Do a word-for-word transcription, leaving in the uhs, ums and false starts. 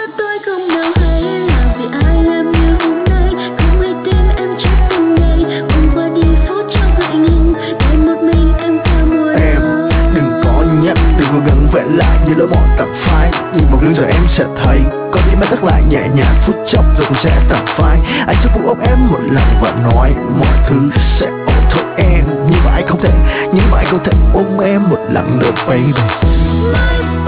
tôi không nào hay là vì ai em như hôm nay, không hay tin em chắc từng ngày hôm qua đi phút cho gợi ngừng để một mình em qua mùa Em đừng có nhắc, đừng có gần vẽ lại như lỡ bỏ tập phai. Nhìn một gương rồi em sẽ thấy có tim em thắt lại nhẹ nhàng phút chốc rồi cũng sẽ tập phai. Anh sẽ phụ ôm em một lần và nói mọi thứ sẽ ổn thôi em. Nhưng mà anh không thể, nhưng mà anh không thể ôm em một lần nữa baby.